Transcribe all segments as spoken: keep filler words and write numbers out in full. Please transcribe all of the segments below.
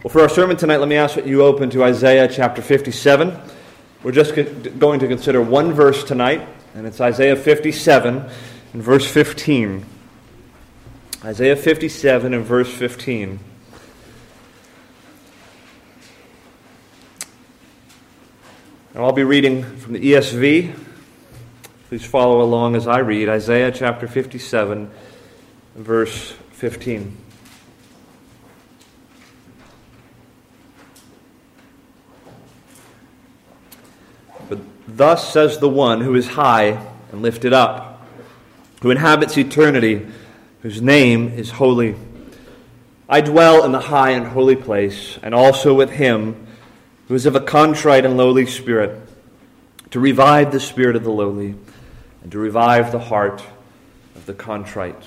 Well, for our sermon tonight, let me ask that you open to Isaiah chapter fifty-seven. We're just going to consider one verse tonight, and it's Isaiah fifty-seven and verse fifteen. Isaiah fifty-seven and verse fifteen. And I'll be reading from the E S V. Please follow along as I read Isaiah chapter fifty-seven, verse fifteen. But thus says the one who is high and lifted up, who inhabits eternity, whose name is holy. I dwell in the high and holy place, and also with him who is of a contrite and lowly spirit, to revive the spirit of the lowly, and to revive the heart of the contrite.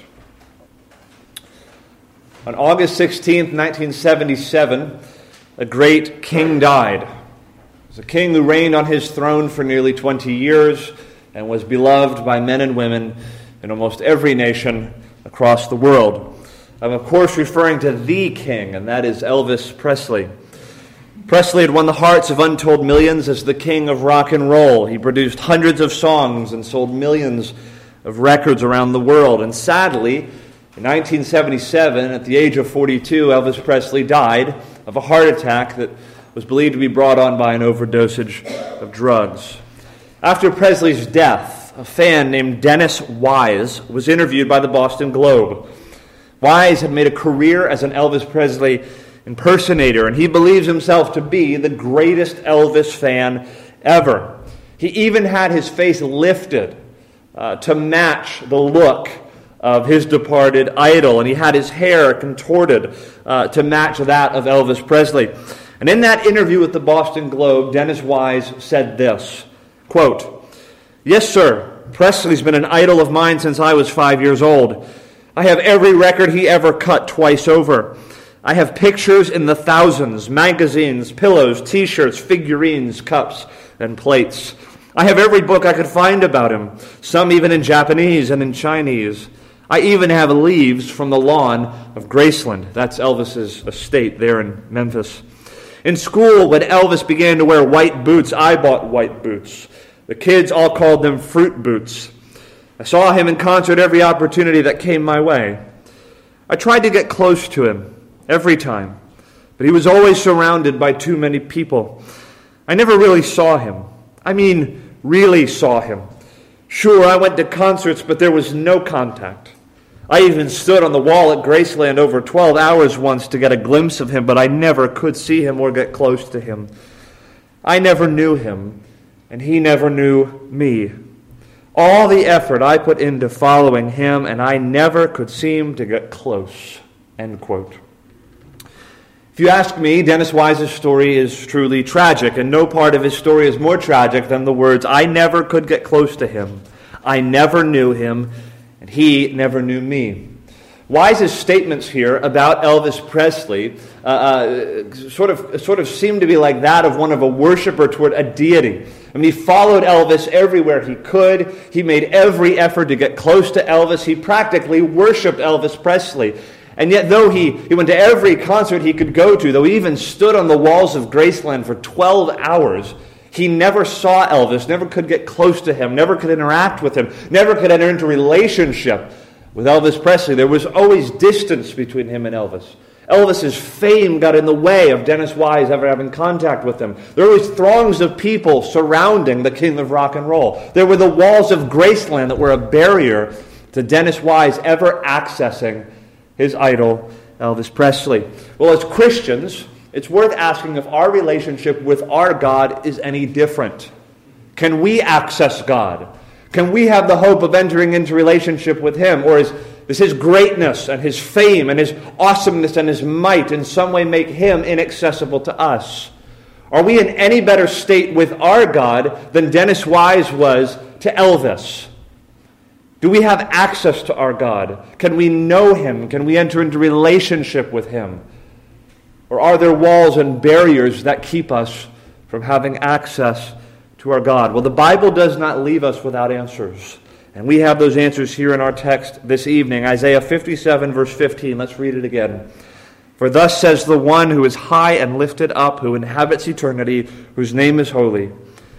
On August sixteenth, nineteen seventy-seven, a great king died. He was a king who reigned on his throne for nearly twenty years and was beloved by men and women in almost every nation across the world. I'm, of course, referring to the king, and that is Elvis Presley. Presley had won the hearts of untold millions as the king of rock and roll. He produced hundreds of songs and sold millions of records around the world. And sadly, in nineteen seventy-seven, at the age of forty-two, Elvis Presley died of a heart attack that was believed to be brought on by an overdosage of drugs. After Presley's death, a fan named Dennis Wise was interviewed by the Boston Globe. Wise had made a career as an Elvis Presley impersonator, and he believes himself to be the greatest Elvis fan ever. He even had his face lifted uh, to match the look of his departed idol, and he had his hair contorted uh, to match that of Elvis Presley. And in that interview with the Boston Globe, Dennis Wise said this, quote, "Yes, sir, Presley's been an idol of mine since I was five years old. I have every record he ever cut twice over. I have pictures in the thousands, magazines, pillows, t-shirts, figurines, cups, and plates. I have every book I could find about him, some even in Japanese and in Chinese. I even have leaves from the lawn of Graceland." That's Elvis's estate there in Memphis. "In school, when Elvis began to wear white boots, I bought white boots. The kids all called them fruit boots. I saw him in concert every opportunity that came my way. I tried to get close to him every time, but he was always surrounded by too many people. I never really saw him. I mean, really saw him. Sure, I went to concerts, but there was no contact. I even stood on the wall at Graceland over twelve hours once to get a glimpse of him, but I never could see him or get close to him. I never knew him, and he never knew me. All the effort I put into following him, and I never could seem to get close." End quote. If you ask me, Dennis Wise's story is truly tragic, and no part of his story is more tragic than the words, "I never could get close to him. I never knew him, and he never knew me." Wise's statements here about Elvis Presley uh, uh, sort of sort of seem to be like that of one of a worshiper toward a deity. I mean, he followed Elvis everywhere he could. He made every effort to get close to Elvis. He practically worshipped Elvis Presley. And yet, though he, he went to every concert he could go to, though he even stood on the walls of Graceland for twelve hours, he never saw Elvis, never could get close to him, never could interact with him, never could enter into relationship with Elvis Presley. There was always distance between him and Elvis. Elvis's fame got in the way of Dennis Wise ever having contact with him. There were always throngs of people surrounding the king of rock and roll. There were the walls of Graceland that were a barrier to Dennis Wise ever accessing his idol, Elvis Presley. Well, as Christians, it's worth asking if our relationship with our God is any different. Can we access God? Can we have the hope of entering into relationship with him? Or is, does his greatness and his fame and his awesomeness and his might in some way make him inaccessible to us? Are we in any better state with our God than Dennis Wise was to Elvis? Do we have access to our God? Can we know him? Can we enter into relationship with him? Or are there walls and barriers that keep us from having access to our God? Well, the Bible does not leave us without answers. And we have those answers here in our text this evening. Isaiah fifty-seven, verse fifteen. Let's read it again. For thus says the one who is high and lifted up, who inhabits eternity, whose name is holy.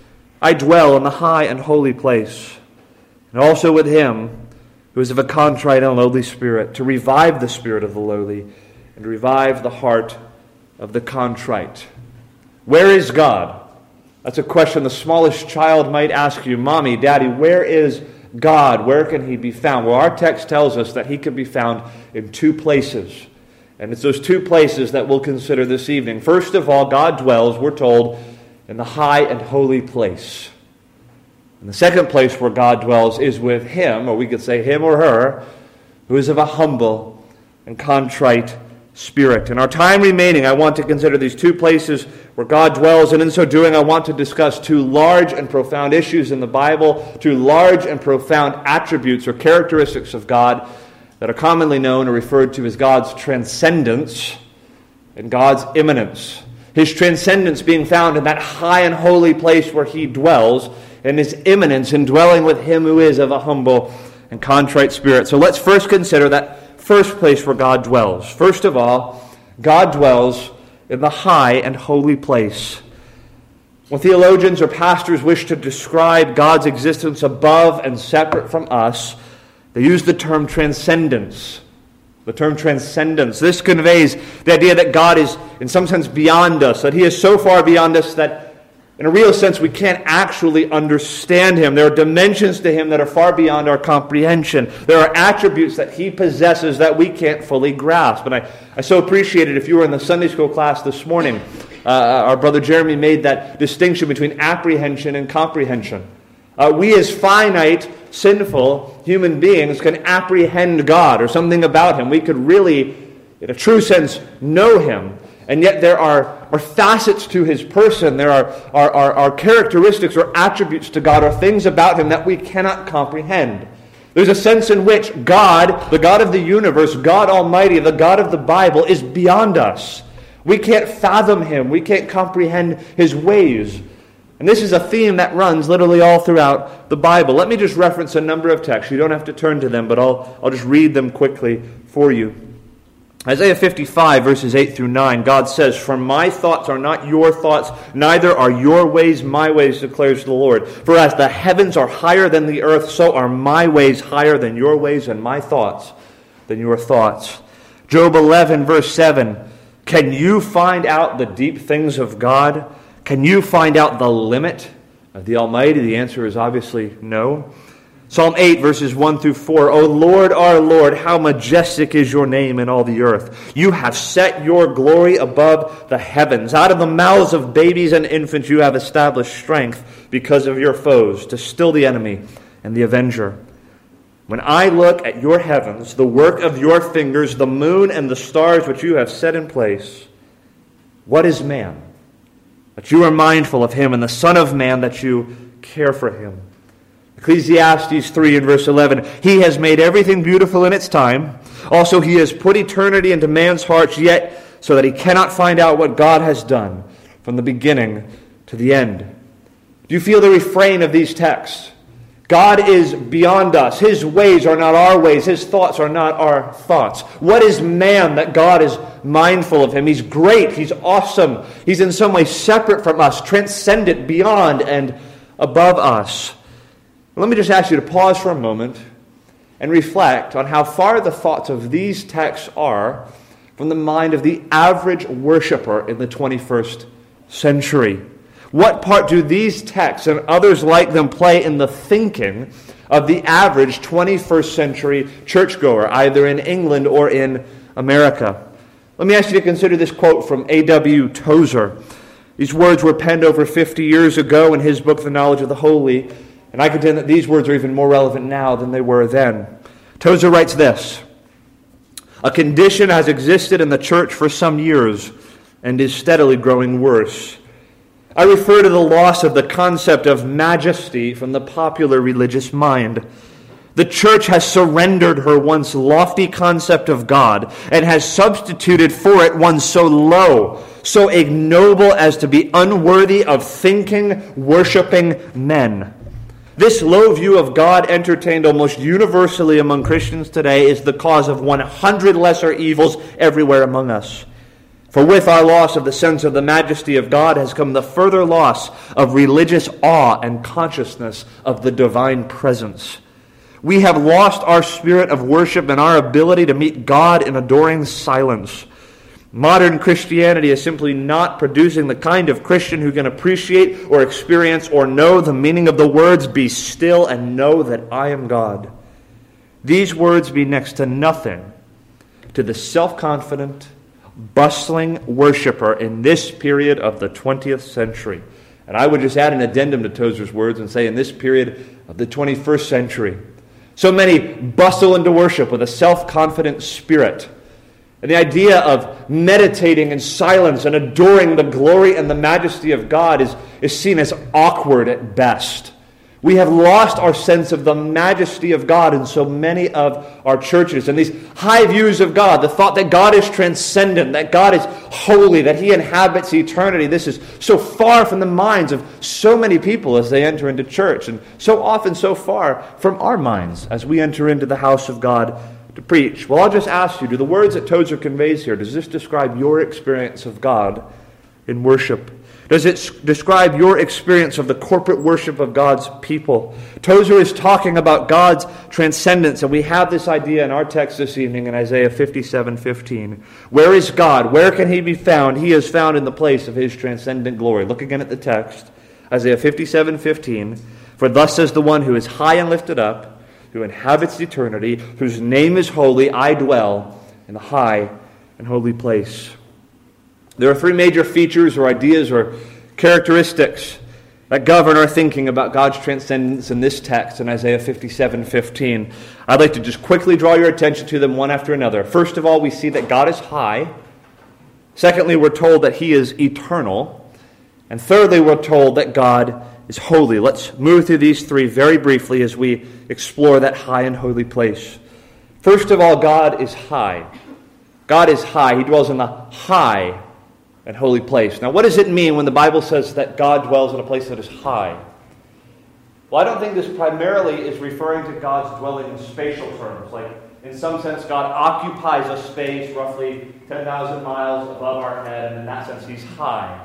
I dwell in the high and holy place, and also with him who is of a contrite and lowly spirit, to revive the spirit of the lowly, and to revive the heart of the contrite. Where is God? That's a question the smallest child might ask you. Mommy, Daddy, where is God? Where can he be found? Well, our text tells us that he can be found in two places. And it's those two places that we'll consider this evening. First of all, God dwells, we're told, in the high and holy place. And the second place where God dwells is with him, or we could say him or her, who is of a humble and contrite spirit. In our time remaining, I want to consider these two places where God dwells, and in so doing, I want to discuss two large and profound issues in the Bible, two large and profound attributes or characteristics of God that are commonly known or referred to as God's transcendence and God's immanence. His transcendence being found in that high and holy place where he dwells, and his immanence in dwelling with him who is of a humble and contrite spirit. So let's first consider that first place where God dwells. First of all, God dwells in the high and holy place. When theologians or pastors wish to describe God's existence above and separate from us, they use the term transcendence. The term transcendence. This conveys the idea that God is, in some sense, beyond us, that he is so far beyond us that, in a real sense, we can't actually understand him. There are dimensions to him that are far beyond our comprehension. There are attributes that he possesses that we can't fully grasp. And I, I so appreciate it. If you were in the Sunday school class this morning, uh, our brother Jeremy made that distinction between apprehension and comprehension. Uh, we as finite, sinful human beings can apprehend God or something about him. We could really, in a true sense, know him. And yet there are, are facets to his person. There are, are, are, are characteristics or attributes to God or things about him that we cannot comprehend. There's a sense in which God, the God of the universe, God Almighty, the God of the Bible, is beyond us. We can't fathom him. We can't comprehend his ways. And this is a theme that runs literally all throughout the Bible. Let me just reference a number of texts. You don't have to turn to them, but I'll, I'll just read them quickly for you. Isaiah fifty-five, verses eight through nine, God says, "For my thoughts are not your thoughts, neither are your ways my ways, declares the Lord. For as the heavens are higher than the earth, so are my ways higher than your ways, and my thoughts than your thoughts." Job eleven, verse seven, "Can you find out the deep things of God? Can you find out the limit of the Almighty?" The answer is obviously no. Psalm eight, verses one through four, "O Lord, our Lord, how majestic is your name in all the earth. You have set your glory above the heavens. Out of the mouths of babies and infants you have established strength because of your foes, to still the enemy and the avenger. When I look at your heavens, the work of your fingers, the moon and the stars which you have set in place, what is man, that you are mindful of him, and the Son of Man, that you care for him?" Ecclesiastes three and verse eleven, "He has made everything beautiful in its time. Also he has put eternity into man's hearts, yet so that he cannot find out what God has done from the beginning to the end." Do you feel the refrain of these texts? God is beyond us. His ways are not our ways. His thoughts are not our thoughts. What is man that God is mindful of him? He's great. He's awesome. He's in some way separate from us, transcendent, beyond, and above us. Let me just ask you to pause for a moment and reflect on how far the thoughts of these texts are from the mind of the average worshiper in the twenty-first century. What part do these texts and others like them play in the thinking of the average twenty-first century churchgoer, either in England or in America? Let me ask you to consider this quote from A W Tozer. These words were penned over fifty years ago in his book, The Knowledge of the Holy, and I contend that these words are even more relevant now than they were then. Tozer writes this: "A condition has existed in the church for some years and is steadily growing worse. I refer to the loss of the concept of majesty from the popular religious mind. The church has surrendered her once lofty concept of God and has substituted for it one so low, so ignoble as to be unworthy of thinking, worshiping men. This low view of God, entertained almost universally among Christians today, is the cause of one hundred lesser evils everywhere among us. For with our loss of the sense of the majesty of God has come the further loss of religious awe and consciousness of the divine presence. We have lost our spirit of worship and our ability to meet God in adoring silence. Modern Christianity is simply not producing the kind of Christian who can appreciate or experience or know the meaning of the words, "Be still and know that I am God." These words mean next to nothing to the self-confident, bustling worshiper in this period of the twentieth century. And I would just add an addendum to Tozer's words and say in this period of the twenty-first century. So many bustle into worship with a self-confident spirit. And the idea of meditating in silence and adoring the glory and the majesty of God is, is seen as awkward at best. We have lost our sense of the majesty of God in so many of our churches. And these high views of God, the thought that God is transcendent, that God is holy, that He inhabits eternity, this is so far from the minds of so many people as they enter into church, and so often so far from our minds as we enter into the house of God to preach. Well, I'll just ask you, do the words that Tozer conveys here, does this describe your experience of God in worship? Does it describe your experience of the corporate worship of God's people? Tozer is talking about God's transcendence, and we have this idea in our text this evening in Isaiah fifty-seven fifteen. Where is God? Where can He be found? He is found in the place of His transcendent glory. Look again at the text, Isaiah fifty-seven fifteen. For thus says the one who is high and lifted up, who inhabits eternity, whose name is holy, I dwell in the high and holy place. There are three major features or ideas or characteristics that govern our thinking about God's transcendence in this text in Isaiah fifty-seven fifteen. I'd like to just quickly draw your attention to them one after another. First of all, we see that God is high. Secondly, we're told that He is eternal. And thirdly, we're told that God is holy. Let's move through these three very briefly as we explore that high and holy place. First of all, God is high. God is high. He dwells in the high and holy place. Now, what does it mean when the Bible says that God dwells in a place that is high? Well, I don't think this primarily is referring to God's dwelling in spatial terms. Like, in some sense, God occupies a space roughly ten thousand miles above our head, and in that sense, He's high.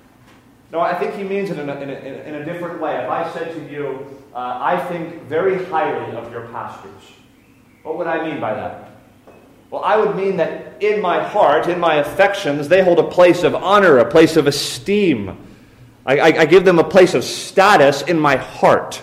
No, I think He means it in a, in a, in a different way. If I said to you, uh, I think very highly of your pastors, what would I mean by that? Well, I would mean that in my heart, in my affections, they hold a place of honor, a place of esteem. I, I, I give them a place of status in my heart.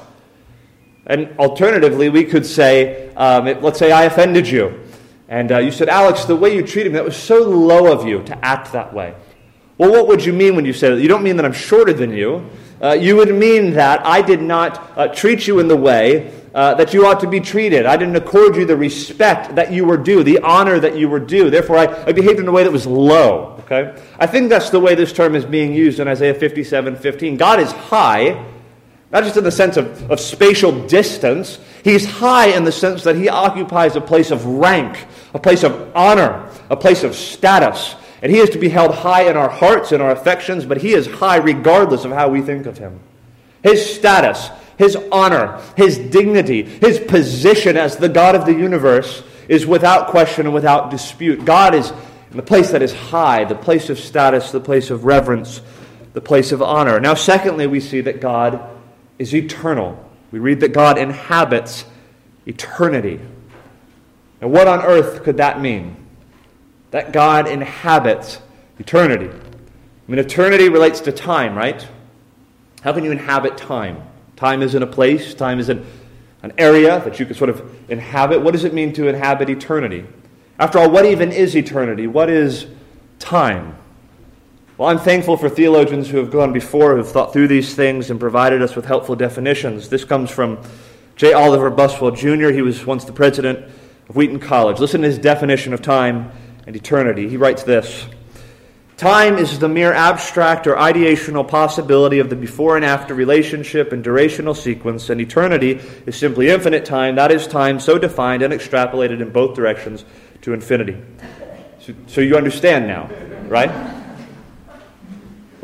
And alternatively, we could say, um, it, let's say I offended you. And uh, you said, Alex, the way you treated me, that was so low of you to act that way. Well, what would you mean when you said that? You don't mean that I'm shorter than you. Uh, you would mean that I did not uh, treat you in the way Uh, that you ought to be treated. I didn't accord you the respect that you were due, the honor that you were due. Therefore, I, I behaved in a way that was low. Okay, I think that's the way this term is being used in Isaiah fifty-seven fifteen. God is high, not just in the sense of, of spatial distance. He's high in the sense that He occupies a place of rank, a place of honor, a place of status. And He is to be held high in our hearts and our affections, but He is high regardless of how we think of Him. His status, His honor, His dignity, His position as the God of the universe is without question and without dispute. God is in the place that is high, the place of status, the place of reverence, the place of honor. Now, secondly, we see that God is eternal. We read that God inhabits eternity. Now, what on earth could that mean? That God inhabits eternity. I mean, eternity relates to time, right? How can you inhabit time? Time isn't a place. Time isn't an area that you can sort of inhabit. What does it mean to inhabit eternity? After all, what even is eternity? What is time? Well, I'm thankful for theologians who have gone before, who have thought through these things and provided us with helpful definitions. This comes from J. Oliver Buswell Junior He was once the president of Wheaton College. Listen to his definition of time and eternity. He writes this: time is the mere abstract or ideational possibility of the before and after relationship and durational sequence, and eternity is simply infinite time. That is time so defined and extrapolated in both directions to infinity. So, so you understand now, right?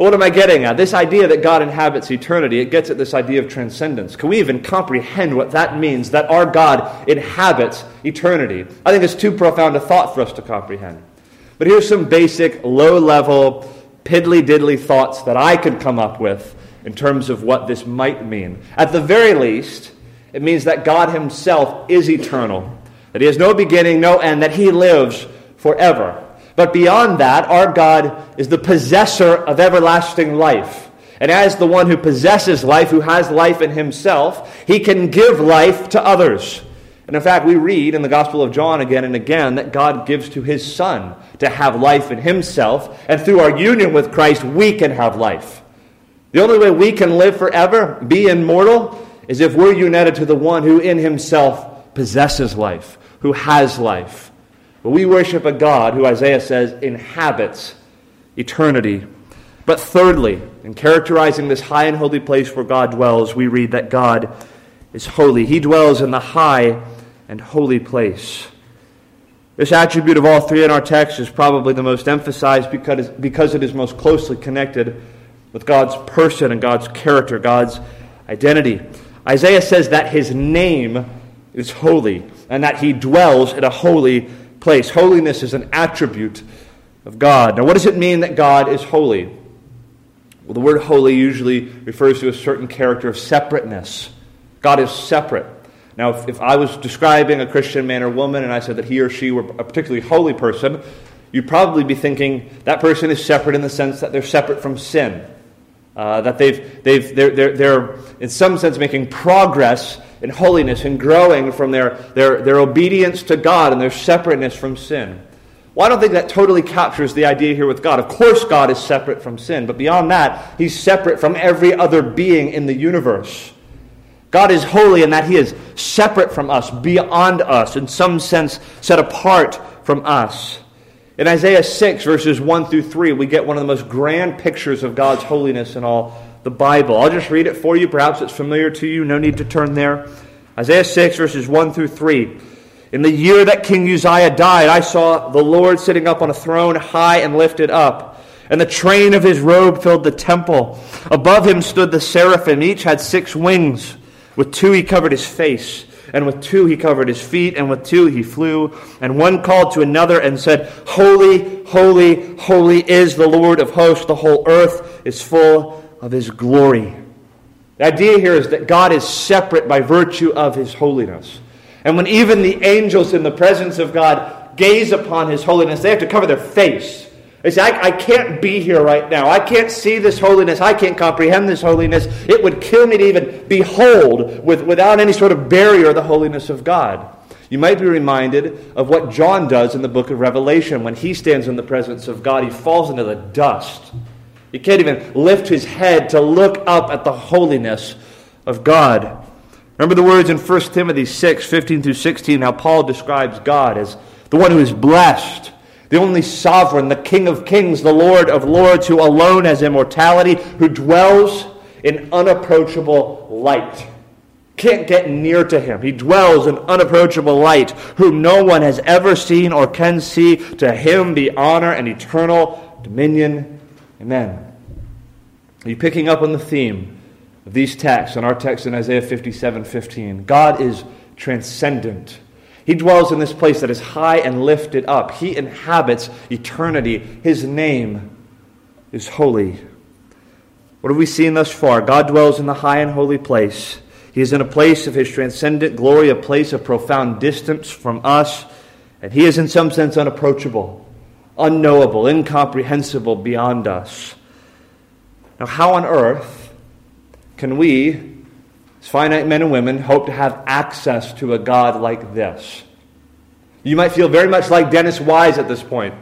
What am I getting at? This idea that God inhabits eternity, it gets at this idea of transcendence. Can we even comprehend what that means, that our God inhabits eternity? I think it's too profound a thought for us to comprehend. But here's some basic, low-level, piddly-diddly thoughts that I could come up with in terms of what this might mean. At the very least, it means that God himself is eternal, that he has no beginning, no end, that he lives forever. But beyond that, our God is the possessor of everlasting life. And as the one who possesses life, who has life in himself, he can give life to others. And in fact, we read in the Gospel of John again and again that God gives to his Son to have life in himself. And through our union with Christ, we can have life. The only way we can live forever, be immortal, is if we're united to the one who in himself possesses life, who has life. But we worship a God who, Isaiah says, inhabits eternity. But thirdly, in characterizing this high and holy place where God dwells, we read that God is holy. He dwells in the high and holy place. This attribute of all three in our text is probably the most emphasized because, because it is most closely connected with God's person and God's character, God's identity. Isaiah says that his name is holy and that he dwells in a holy place. Holiness is an attribute of God. Now, what does it mean that God is holy? Well, the word holy usually refers to a certain character of separateness. God is separate. Now, if, if I was describing a Christian man or woman and I said that he or she were a particularly holy person, you'd probably be thinking that person is separate in the sense that they're separate from sin. Uh, that they've, they've, they're, they're, they're, in some sense, making progress in holiness and growing from their, their, their obedience to God and their separateness from sin. Well, I don't think that totally captures the idea here with God. Of course, God is separate from sin, but beyond that, he's separate from every other being in the universe. God is holy in that he is separate from us, beyond us, in some sense set apart from us. In Isaiah six, verses one through three, we get one of the most grand pictures of God's holiness in all the Bible. I'll just read it for you. Perhaps it's familiar to you. No need to turn there. Isaiah six, verses one through three. In the year that King Uzziah died, I saw the Lord sitting up on a throne, high and lifted up, and the train of his robe filled the temple. Above him stood the seraphim. Each had six wings. With two he covered his face, and with two he covered his feet, and with two he flew. And one called to another and said, Holy, holy, holy is the Lord of hosts. The whole earth is full of his glory. The idea here is that God is separate by virtue of his holiness. And when even the angels in the presence of God gaze upon his holiness, they have to cover their face. They say, I, I can't be here right now. I can't see this holiness. I can't comprehend this holiness. It would kill me to even behold with, without any sort of barrier the holiness of God. You might be reminded of what John does in the book of Revelation. When he stands in the presence of God, he falls into the dust. He can't even lift his head to look up at the holiness of God. Remember the words in First Timothy six, fifteen through sixteen, how Paul describes God as the one who is blessed, the only sovereign, the King of kings, the Lord of lords, who alone has immortality, who dwells in unapproachable light. Can't get near to him. He dwells in unapproachable light, whom no one has ever seen or can see. To him be honor and eternal dominion. Amen. Are you picking up on the theme of these texts and our text in Isaiah fifty-seven fifteen? God is transcendent. He dwells in this place that is high and lifted up. He inhabits eternity. His name is holy. What have we seen thus far? God dwells in the high and holy place. He is in a place of his transcendent glory, a place of profound distance from us, and he is in some sense unapproachable, unknowable, incomprehensible, beyond us. Now, how on earth can we, as finite men and women, hope to have access to a God like this? You might feel very much like Dennis Wise at this point,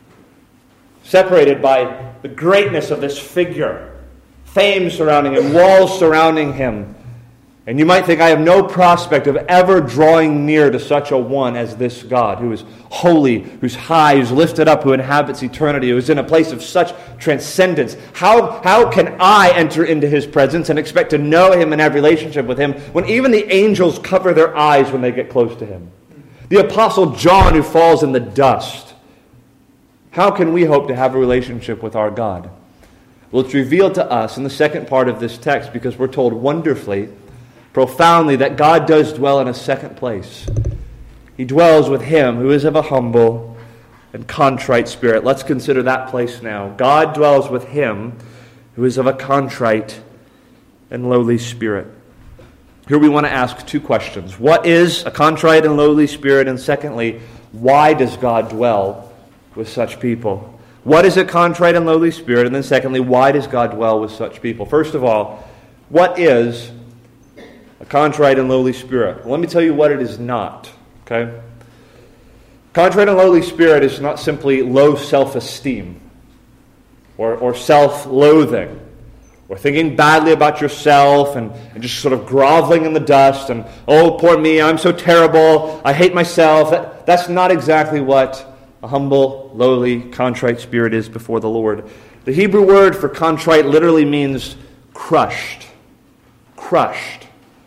separated by the greatness of this figure, fame surrounding him, walls surrounding him. And you might think, I have no prospect of ever drawing near to such a one as this God, who is holy, who's high, who's lifted up, who inhabits eternity, who is in a place of such transcendence. How, how can I enter into his presence and expect to know him and have relationship with him when even the angels cover their eyes when they get close to him? The Apostle John, who falls in the dust. How can we hope to have a relationship with our God? Well, it's revealed to us in the second part of this text because we're told wonderfully, profoundly, that God does dwell in a second place. He dwells with him who is of a humble and contrite spirit. Let's consider that place now. God dwells with him who is of a contrite and lowly spirit. Here we want to ask two questions. What is a contrite and lowly spirit? And secondly, why does God dwell with such people? What is a contrite and lowly spirit? And then secondly, why does God dwell with such people? First of all, what is a contrite and lowly spirit? Well, let me tell you what it is not. Okay? Contrite and lowly spirit is not simply low self-esteem or, or self-loathing or thinking badly about yourself and, and just sort of groveling in the dust and, oh, poor me, I'm so terrible, I hate myself. That, that's not exactly what a humble, lowly, contrite spirit is before the Lord. The Hebrew word for contrite literally means crushed. Crushed.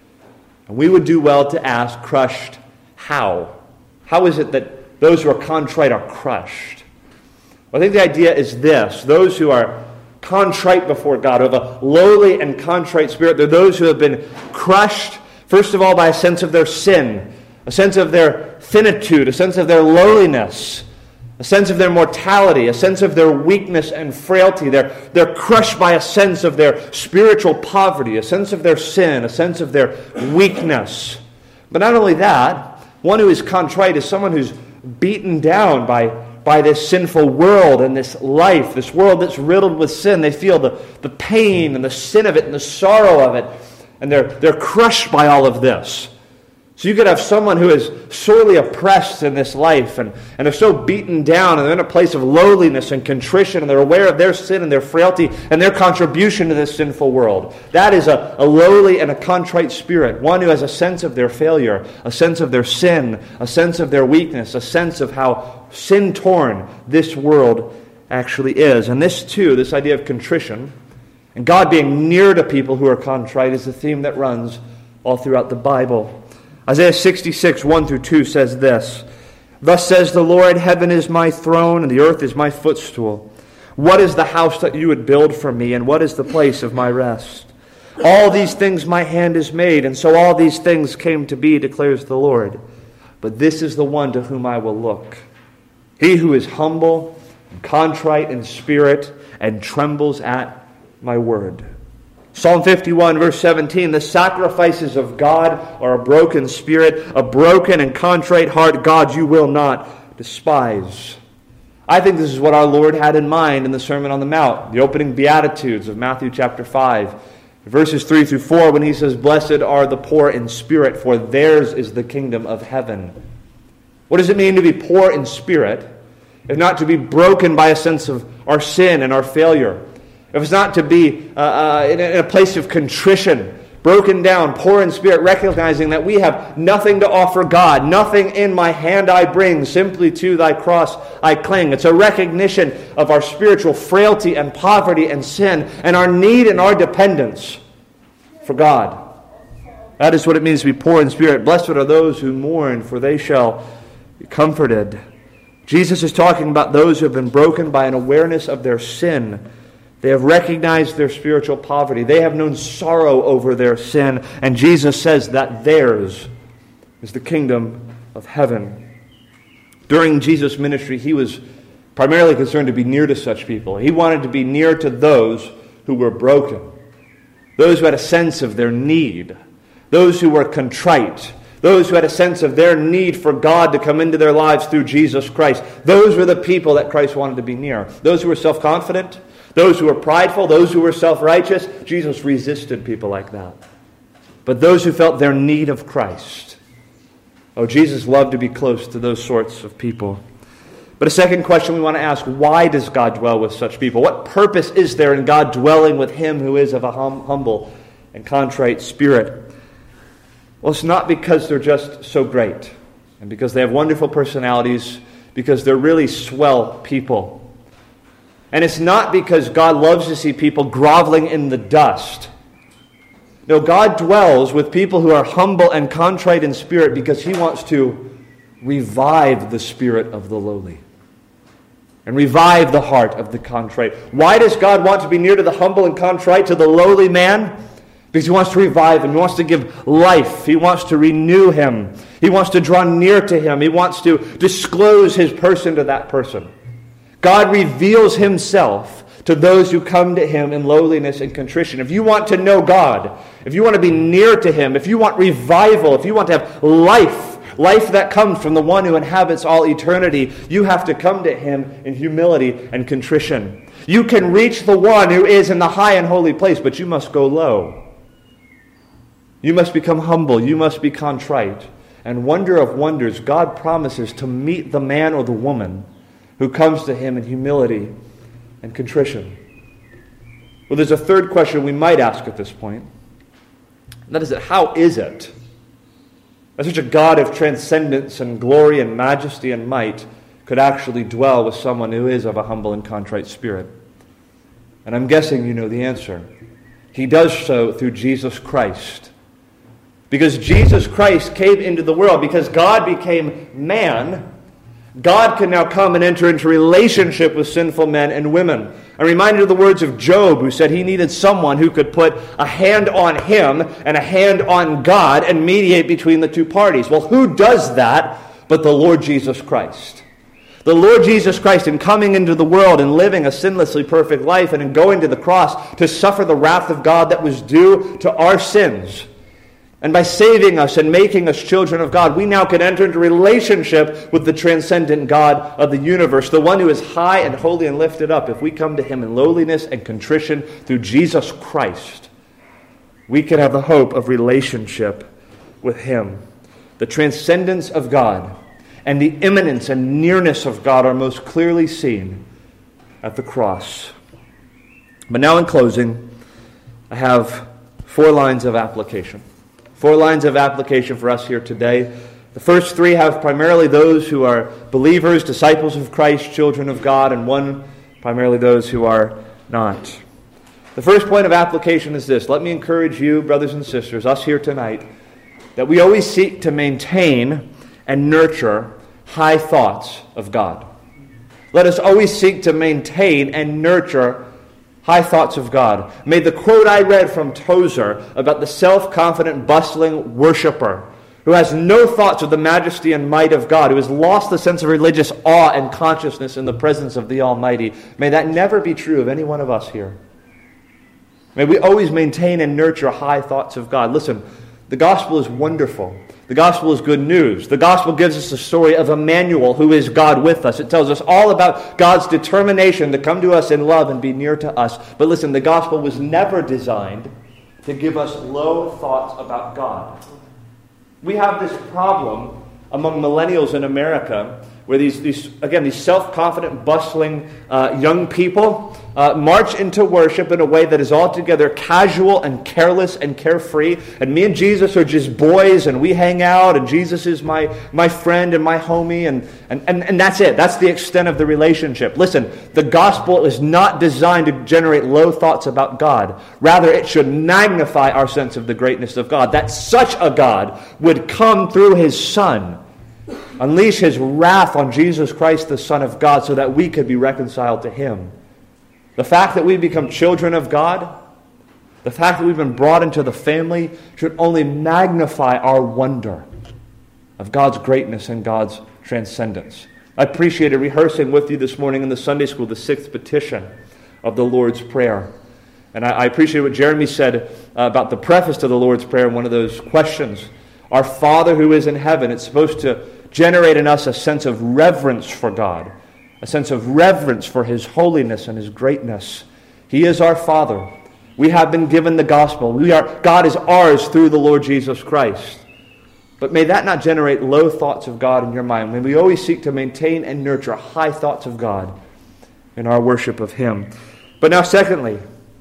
And we would do well to ask, crushed how? How is it that those who are contrite are crushed? Well, I think the idea is this. Those who are contrite before God, who have a lowly and contrite spirit, they're those who have been crushed, first of all, by a sense of their sin, a sense of their finitude, a sense of their lowliness, a sense of their mortality, a sense of their weakness and frailty. They're, they're crushed by a sense of their spiritual poverty, a sense of their sin, a sense of their weakness. But not only that, one who is contrite is someone who's beaten down by, by this sinful world and this life, this world that's riddled with sin. They feel the, the pain and the sin of it and the sorrow of it, and they're, they're crushed by all of this. So you could have someone who is sorely oppressed in this life and, and they're so beaten down and they're in a place of lowliness and contrition and they're aware of their sin and their frailty and their contribution to this sinful world. That is a, a lowly and a contrite spirit, one who has a sense of their failure, a sense of their sin, a sense of their weakness, a sense of how sin-torn this world actually is. And this too, this idea of contrition and God being near to people who are contrite is the theme that runs all throughout the Bible. Isaiah sixty-six, one through two says this, "Thus says the Lord, heaven is my throne, and the earth is my footstool. What is the house that you would build for me, and what is the place of my rest? All these things my hand has made, and so all these things came to be, declares the Lord. But this is the one to whom I will look, he who is humble and contrite in spirit, and trembles at my word." Psalm fifty-one, verse seventeen, "The sacrifices of God are a broken spirit, a broken and contrite heart, God, you will not despise." I think this is what our Lord had in mind in the Sermon on the Mount, the opening Beatitudes of Matthew chapter five, verses three through four, when he says, "Blessed are the poor in spirit, for theirs is the kingdom of heaven." What does it mean to be poor in spirit, if not to be broken by a sense of our sin and our failure? If it's not to be uh, uh, in, a, in a place of contrition, broken down, poor in spirit, recognizing that we have nothing to offer God, nothing in my hand I bring, simply to thy cross I cling. It's a recognition of our spiritual frailty and poverty and sin and our need and our dependence for God. That is what it means to be poor in spirit. Blessed are those who mourn, for they shall be comforted. Jesus is talking about those who have been broken by an awareness of their sin. They have recognized their spiritual poverty. They have known sorrow over their sin. And Jesus says that theirs is the kingdom of heaven. During Jesus' ministry, he was primarily concerned to be near to such people. He wanted to be near to those who were broken, those who had a sense of their need, those who were contrite, those who had a sense of their need for God to come into their lives through Jesus Christ. Those were the people that Christ wanted to be near. Those who were self-confident, those who were prideful, those who were self-righteous, Jesus resisted people like that. But those who felt their need of Christ, oh, Jesus loved to be close to those sorts of people. But a second question we want to ask, why does God dwell with such people? What purpose is there in God dwelling with him who is of a hum- humble and contrite spirit? Well, it's not because they're just so great, and because they have wonderful personalities, because they're really swell people. And it's not because God loves to see people groveling in the dust. No, God dwells with people who are humble and contrite in spirit because he wants to revive the spirit of the lowly. and revive the heart of the contrite. Why does God want to be near to the humble and contrite, to the lowly man? Because he wants to revive him. He wants to give life. He wants to renew him. He wants to draw near to him. He wants to disclose his person to that person. God reveals himself to those who come to him in lowliness and contrition. If you want to know God, if you want to be near to him, if you want revival, if you want to have life, life that comes from the one who inhabits all eternity, you have to come to him in humility and contrition. You can reach the one who is in the high and holy place, but you must go low. You must become humble. You must be contrite. And wonder of wonders, God promises to meet the man or the woman who comes to him in humility and contrition. Well, there's a third question we might ask at this point. And that is, that how is it that such a God of transcendence and glory and majesty and might could actually dwell with someone who is of a humble and contrite spirit? And I'm guessing you know the answer. He does so through Jesus Christ. Because Jesus Christ came into the world, because God became man, God can now come and enter into relationship with sinful men and women. I'm reminded of the words of Job, who said he needed someone who could put a hand on him and a hand on God and mediate between the two parties. Well, who does that but the Lord Jesus Christ? The Lord Jesus Christ, in coming into the world and living a sinlessly perfect life and in going to the cross to suffer the wrath of God that was due to our sins, and by saving us and making us children of God, we now can enter into relationship with the transcendent God of the universe, the one who is high and holy and lifted up. If we come to him in lowliness and contrition through Jesus Christ, we can have the hope of relationship with him. The transcendence of God and the immanence and nearness of God are most clearly seen at the cross. But now in closing, I have four lines of application. Four lines of application for us here today. The first three have primarily those who are believers, disciples of Christ, children of God, and one primarily those who are not. The first point of application is this. Let me encourage you, brothers and sisters, us here tonight, that we always seek to maintain and nurture high thoughts of God. Let us always seek to maintain and nurture high thoughts of God. May the quote I read from Tozer about the self-confident, bustling worshiper who has no thoughts of the majesty and might of God, who has lost the sense of religious awe and consciousness in the presence of the Almighty, may that never be true of any one of us here. May we always maintain and nurture high thoughts of God. Listen, the gospel is wonderful. The gospel is good news. The gospel gives us the story of Emmanuel, who is God with us. It tells us all about God's determination to come to us in love and be near to us. But listen, the gospel was never designed to give us low thoughts about God. We have this problem among millennials in America where these, these again, these self-confident, bustling uh, young people uh, march into worship in a way that is altogether casual and careless and carefree. And me and Jesus are just boys, and we hang out, and Jesus is my, my friend and my homie, and, and, and, and that's it. That's the extent of the relationship. Listen, the gospel is not designed to generate low thoughts about God. Rather, it should magnify our sense of the greatness of God, that such a God would come through his Son, unleash his wrath on Jesus Christ, the Son of God, so that we could be reconciled to him. The fact that we become children of God, the fact that we've been brought into the family, should only magnify our wonder of God's greatness and God's transcendence. I appreciated rehearsing with you this morning in the Sunday school the sixth petition of the Lord's Prayer. And I, I appreciate what Jeremy said uh, about the preface to the Lord's Prayer in one of those questions. Our Father who is in heaven. It's supposed to generate in us a sense of reverence for God, a sense of reverence for his holiness and his greatness. He is our Father. We have been given the gospel. We are, God is ours through the Lord Jesus Christ. But may that not generate low thoughts of God in your mind. May we always seek to maintain and nurture high thoughts of God in our worship of him. But now secondly,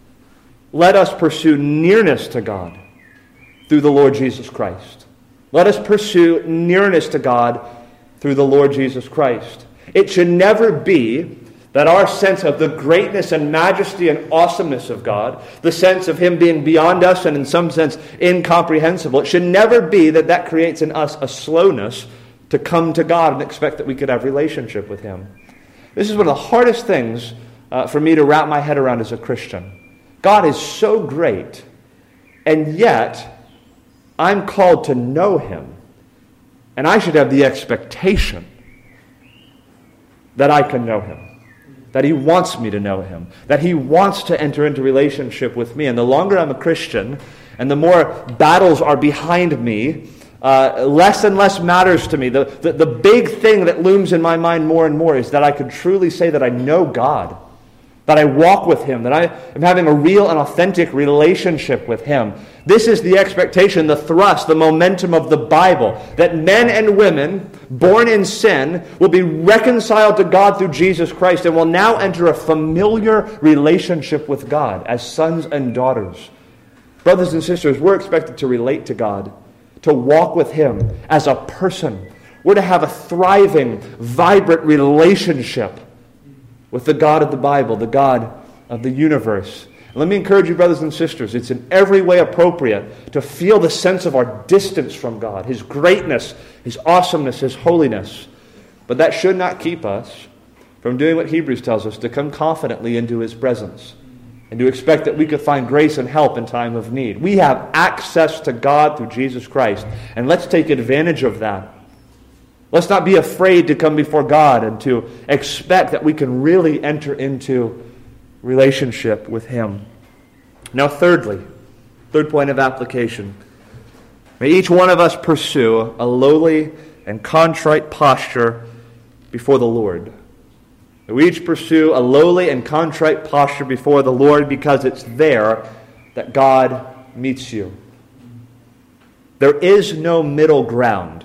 let us pursue nearness to God through the Lord Jesus Christ. Let us pursue nearness to God through the Lord Jesus Christ. It should never be that our sense of the greatness and majesty and awesomeness of God, the sense of him being beyond us and in some sense incomprehensible, it should never be that that creates in us a slowness to come to God and expect that we could have relationship with him. This is one of the hardest things uh, for me to wrap my head around as a Christian. God is so great, and yet I'm called to know him. And I should have the expectation that I can know him, that he wants me to know him, that he wants to enter into relationship with me. And the longer I'm a Christian, and the more battles are behind me, uh, less and less matters to me. The, the, the big thing that looms in my mind more and more is that I could truly say that I know God, that I walk with him, that I am having a real and authentic relationship with him. This is the expectation, the thrust, the momentum of the Bible, that men and women born in sin will be reconciled to God through Jesus Christ and will now enter a familiar relationship with God as sons and daughters. Brothers and sisters, we're expected to relate to God, to walk with him as a person. We're to have a thriving, vibrant relationship with the God of the Bible, the God of the universe. And let me encourage you, brothers and sisters, it's in every way appropriate to feel the sense of our distance from God, his greatness, his awesomeness, his holiness. But that should not keep us from doing what Hebrews tells us, to come confidently into his presence and to expect that we could find grace and help in time of need. We have access to God through Jesus Christ, and let's take advantage of that. Let's not be afraid to come before God and to expect that we can really enter into relationship with him. Now, thirdly, third point of application, may each one of us pursue a lowly and contrite posture before the Lord. May we each pursue a lowly and contrite posture before the Lord, because it's there that God meets you. There is no middle ground.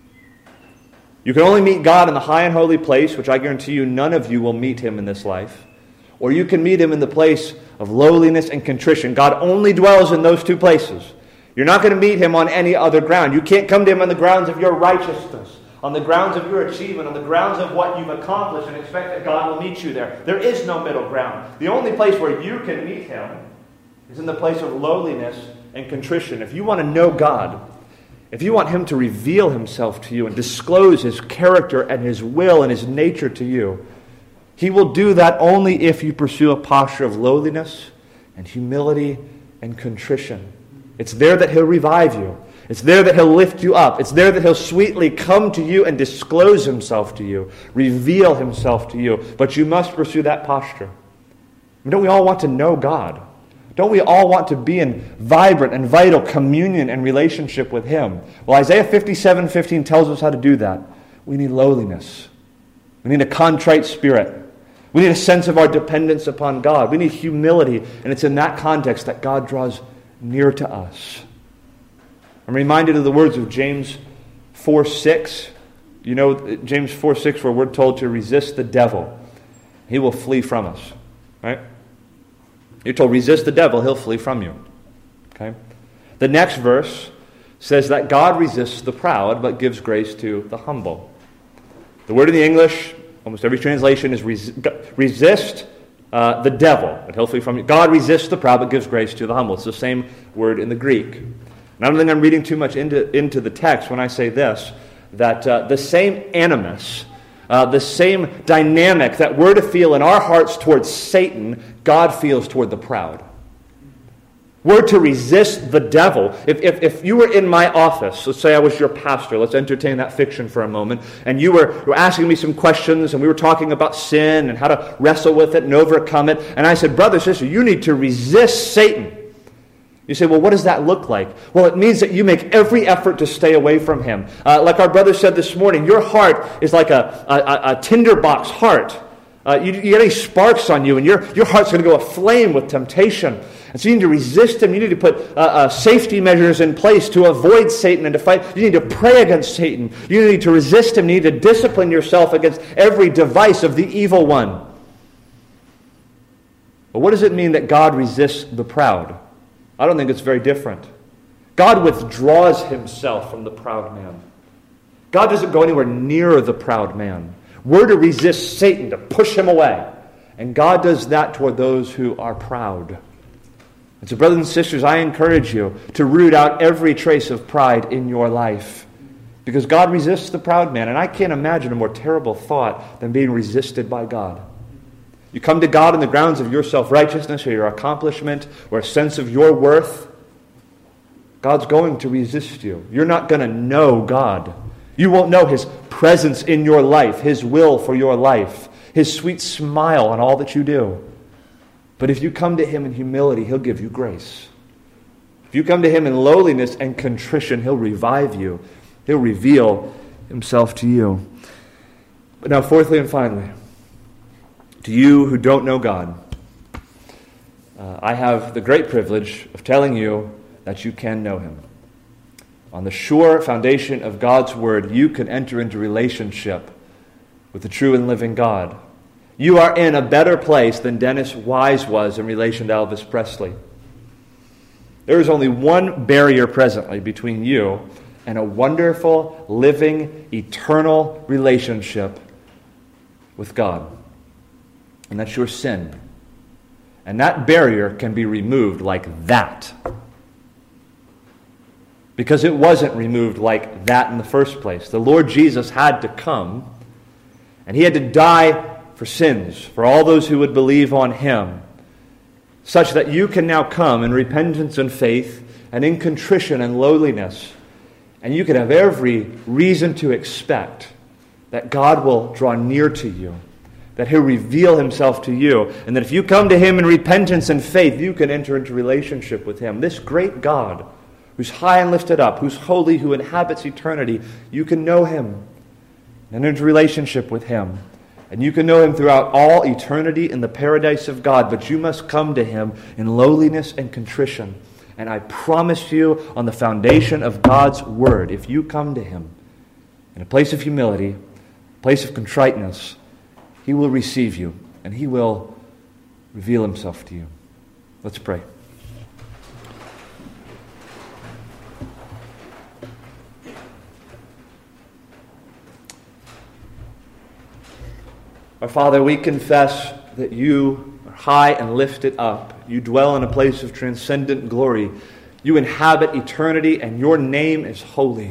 You can only meet God in the high and holy place, which I guarantee you none of you will meet him in this life. Or you can meet him in the place of lowliness and contrition. God only dwells in those two places. You're not going to meet him on any other ground. You can't come to him on the grounds of your righteousness, on the grounds of your achievement, on the grounds of what you've accomplished, and expect that God will meet you there. There is no middle ground. The only place where you can meet him is in the place of lowliness and contrition. If you want to know God, if you want him to reveal himself to you and disclose his character and his will and his nature to you, he will do that only if you pursue a posture of lowliness and humility and contrition. It's there that he'll revive you. It's there that he'll lift you up. It's there that he'll sweetly come to you and disclose himself to you, reveal himself to you. But you must pursue that posture. Don't we all want to know God? Don't we all want to be in vibrant and vital communion and relationship with him? Well, Isaiah fifty-seven fifteen tells us how to do that. We need lowliness. We need a contrite spirit. We need a sense of our dependence upon God. We need humility, and it's in that context that God draws near to us. I'm reminded of the words of James four six. You know, James four six, where we're told to resist the devil. He will flee from us. Right? You're told, resist the devil, he'll flee from you. Okay? The next verse says that God resists the proud, but gives grace to the humble. The word in the English, almost every translation, is res- resist uh, the devil, and he'll flee from you. God resists the proud, but gives grace to the humble. It's the same word in the Greek. And I don't think I'm reading too much into, into the text when I say this, that uh, the same animus, Uh, the same dynamic that we're to feel in our hearts towards Satan, God feels toward the proud. We're to resist the devil. If, if, if you were in my office, let's say I was your pastor, let's entertain that fiction for a moment, and you were, you were asking me some questions, and we were talking about sin and how to wrestle with it and overcome it, and I said, brother, sister, you need to resist Satan. You say, well, what does that look like? Well, it means that you make every effort to stay away from him. Uh, like our brother said this morning, your heart is like a, a, a tinderbox heart. Uh, you, you get any sparks on you, and your, your heart's going to go aflame with temptation. And so you need to resist him. You need to put uh, uh, safety measures in place to avoid Satan and to fight. You need to pray against Satan. You need to resist him. You need to discipline yourself against every device of the evil one. But what does it mean that God resists the proud? I don't think it's very different. God withdraws himself from the proud man. God doesn't go anywhere near the proud man. We're to resist Satan, to push him away. And God does that toward those who are proud. And so, brothers and sisters, I encourage you to root out every trace of pride in your life. Because God resists the proud man, and I can't imagine a more terrible thought than being resisted by God. You come to God on the grounds of your self-righteousness or your accomplishment or a sense of your worth, God's going to resist you. You're not going to know God. You won't know His presence in your life, His will for your life, His sweet smile on all that you do. But if you come to Him in humility, He'll give you grace. If you come to Him in lowliness and contrition, He'll revive you. He'll reveal Himself to you. But now, fourthly and finally, to you who don't know God, uh, I have the great privilege of telling you that you can know Him. On the sure foundation of God's Word, you can enter into relationship with the true and living God. You are in a better place than Dennis Wise was in relation to Elvis Presley. There is only one barrier presently between you and a wonderful, living, eternal relationship with God. And that's your sin. And that barrier can be removed like that. Because it wasn't removed like that in the first place. The Lord Jesus had to come, and He had to die for sins, for all those who would believe on Him, such that you can now come in repentance and faith, and in contrition and lowliness, and you can have every reason to expect that God will draw near to you, that He'll reveal Himself to you, and that if you come to Him in repentance and faith, you can enter into relationship with Him. This great God, who's high and lifted up, who's holy, who inhabits eternity, you can know Him and enter into relationship with Him. And you can know Him throughout all eternity in the paradise of God, but you must come to Him in lowliness and contrition. And I promise you, on the foundation of God's Word, if you come to Him in a place of humility, a place of contriteness, He will receive you, and He will reveal Himself to you. Let's pray. Our Father, we confess that You are high and lifted up. You dwell in a place of transcendent glory. You inhabit eternity, and Your name is holy.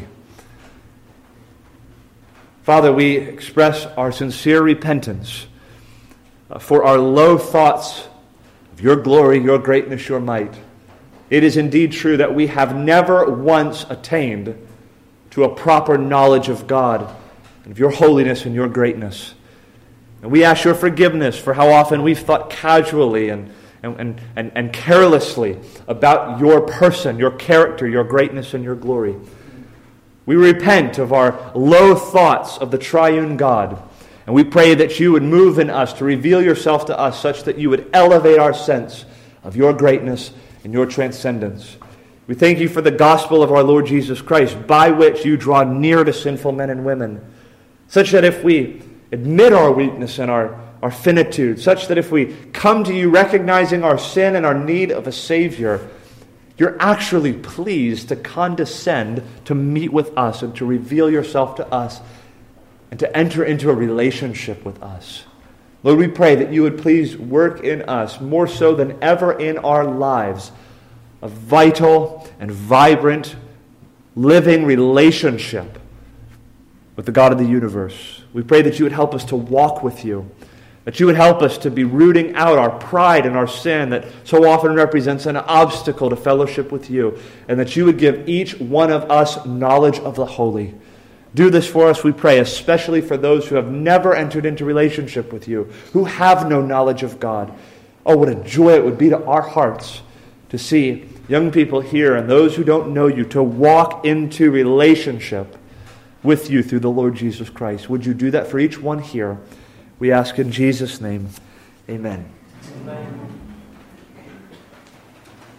Father, we express our sincere repentance for our low thoughts of Your glory, Your greatness, Your might. It is indeed true that we have never once attained to a proper knowledge of God and of Your holiness and Your greatness. And we ask Your forgiveness for how often we've thought casually and, and, and, and carelessly about Your person, Your character, Your greatness, and Your glory. We repent of our low thoughts of the triune God, and we pray that You would move in us to reveal Yourself to us such that You would elevate our sense of Your greatness and Your transcendence. We thank You for the gospel of our Lord Jesus Christ, by which You draw near to sinful men and women, such that if we admit our weakness and our, our finitude, such that if we come to You recognizing our sin and our need of a Savior, You're actually pleased to condescend to meet with us and to reveal Yourself to us and to enter into a relationship with us. Lord, we pray that You would please work in us, more so than ever in our lives, a vital and vibrant, living relationship with the God of the universe. We pray that You would help us to walk with You, that You would help us to be rooting out our pride and our sin that so often represents an obstacle to fellowship with You, and that You would give each one of us knowledge of the holy. Do this for us, we pray, especially for those who have never entered into relationship with You, who have no knowledge of God. Oh, what a joy it would be to our hearts to see young people here and those who don't know You to walk into relationship with You through the Lord Jesus Christ. Would You do that for each one here? We ask in Jesus' name. Amen. Amen.